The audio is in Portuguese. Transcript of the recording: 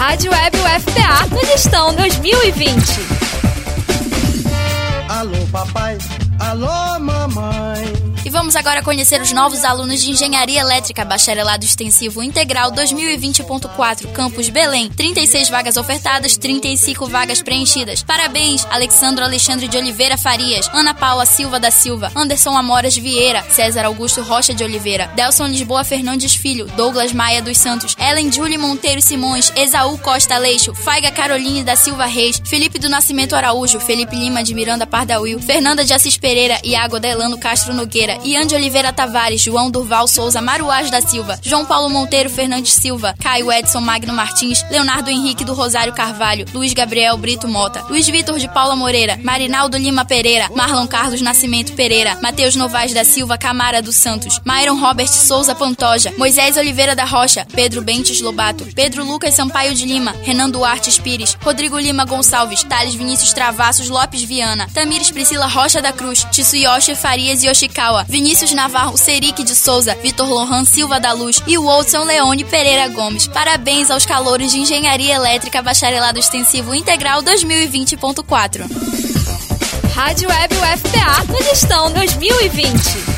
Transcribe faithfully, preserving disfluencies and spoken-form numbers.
Rádio Web U F P A no Gestão dois mil e vinte. Alô papai, alô mamãe. E vamos agora conhecer os novos alunos de Engenharia Elétrica, Bacharelado Extensivo Integral dois mil e vinte ponto quatro, Campus Belém. trinta e seis vagas ofertadas, trinta e cinco vagas preenchidas. Parabéns, Alexandro Alexandre de Oliveira Farias, Ana Paula Silva da Silva, Anderson Amoras Vieira, César Augusto Rocha de Oliveira, Delson Lisboa Fernandes Filho, Douglas Maia dos Santos, Ellen Julie Monteiro Simões, Esaú Costa Leixo, Faiga Caroline da Silva Reis, Felipe do Nascimento Araújo, Felipe Lima de Miranda Pardawil, Fernanda de Assis Pereira, Iago Adelano Castro Nogueira, Ian de Oliveira Tavares, João Durval Souza Maruás da Silva, João Paulo Monteiro Fernandes Silva, Caio Edson Magno Martins, Leonardo Henrique do Rosário Carvalho, Luiz Gabriel Brito Mota, Luiz Vitor de Paula Moreira, Marinaldo Lima Pereira, Marlon Carlos Nascimento Pereira, Matheus Novaes da Silva Camara dos Santos, Myron Robert Souza Pantoja, Moisés Oliveira da Rocha, Pedro Bentes Lobato, Pedro Lucas Sampaio de Lima, Renan Duarte Pires, Rodrigo Lima Gonçalves, Thales Vinícius Travassos Lopes Viana, Tamires Priscila Rocha da Cruz, Tsuyoshi Farias Yoshikawa, Vinícius Navarro Serique de Souza, Vitor Lohan Silva da Luz e o Wilson Leone Pereira Gomes. Parabéns aos calouros de Engenharia Elétrica Bacharelado Extensivo Integral dois mil e vinte ponto quatro. Rádio Web U F P A no Gestão dois mil e vinte.